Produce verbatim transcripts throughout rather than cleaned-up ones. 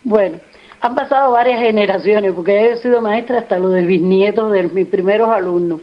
Bueno, han pasado varias generaciones, porque yo he sido maestra hasta los de bisnietos de mis primeros alumnos.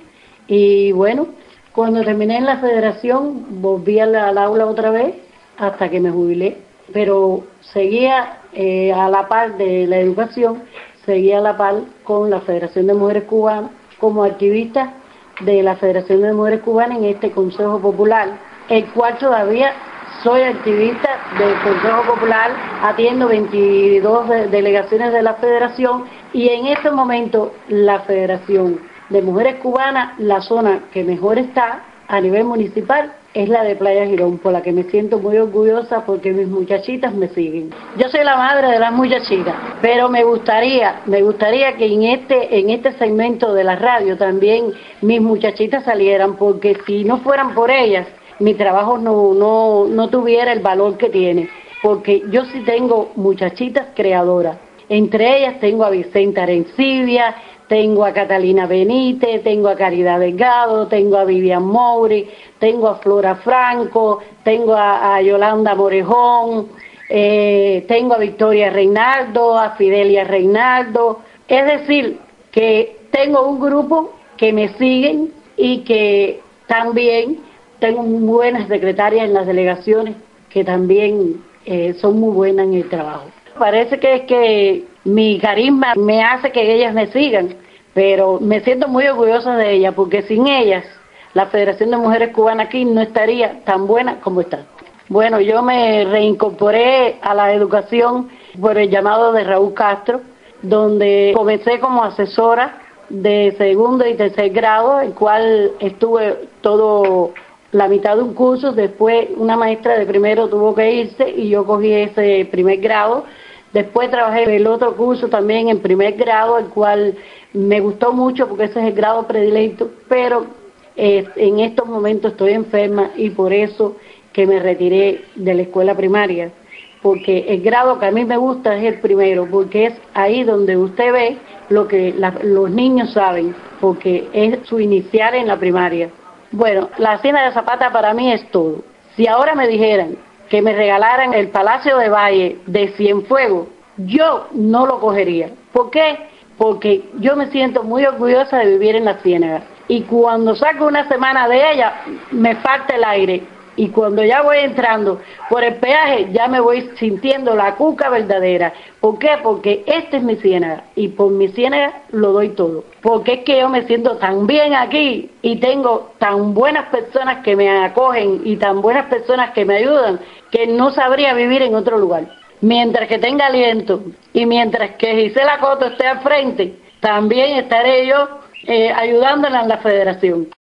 Y bueno, cuando terminé en la federación, volví al, al aula otra vez hasta que me jubilé. Pero seguía eh, a la par de la educación, seguía a la par con la Federación de Mujeres Cubanas, como activista de la Federación de Mujeres Cubanas en este Consejo Popular, el cual todavía soy activista del Consejo Popular, atiendo veintidós de delegaciones de la Federación y en este momento la Federación de Mujeres Cubanas, la zona que mejor está a nivel municipal es la de Playa Girón, por la que me siento muy orgullosa porque mis muchachitas me siguen. Yo soy la madre de las muchachitas, pero me gustaría, me gustaría que en este, en este segmento de la radio también mis muchachitas salieran, porque si no fueran por ellas, mi trabajo no, no, no tuviera el valor que tiene, porque yo sí tengo muchachitas creadoras. Entre ellas tengo a Vicenta Arencibia, tengo a Catalina Benítez, tengo a Caridad Delgado, tengo a Vivian Mouri, tengo a Flora Franco, tengo a, a Yolanda Morejón, eh, tengo a Victoria Reinaldo, a Fidelia Reinaldo. Es decir, que tengo un grupo que me siguen y que también tengo muy buenas secretarias en las delegaciones que también eh, son muy buenas en el trabajo. Parece que es que mi carisma me hace que ellas me sigan, pero me siento muy orgullosa de ellas, porque sin ellas la Federación de Mujeres Cubanas aquí no estaría tan buena como está. Bueno, yo me reincorporé a la educación por el llamado de Raúl Castro, donde comencé como asesora de segundo y tercer grado, el cual estuve todo la mitad de un curso. Después una maestra de primero tuvo que irse y yo cogí ese primer grado. Después trabajé el otro curso también en primer grado, el cual me gustó mucho porque ese es el grado predilecto, pero eh, en estos momentos estoy enferma y por eso que me retiré de la escuela primaria, porque el grado que a mí me gusta es el primero, porque es ahí donde usted ve lo que la, los niños saben, porque es su inicial en la primaria. Bueno, la Hacienda de Zapata para mí es todo. Si ahora me dijeran que me regalaran el Palacio de Valle de Cienfuegos, yo no lo cogería. ¿Por qué? Porque yo me siento muy orgullosa de vivir en la Ciénaga. Y cuando saco una semana de ella, me falta el aire. Y cuando ya voy entrando por el peaje, ya me voy sintiendo la cuca verdadera. ¿Por qué? Porque esta es mi Ciénaga, y por mi Ciénaga lo doy todo. Porque es que yo me siento tan bien aquí, y tengo tan buenas personas que me acogen, y tan buenas personas que me ayudan, que no sabría vivir en otro lugar. Mientras que tenga aliento, y mientras que Gisela Coto esté al frente, también estaré yo eh, ayudándola en la federación.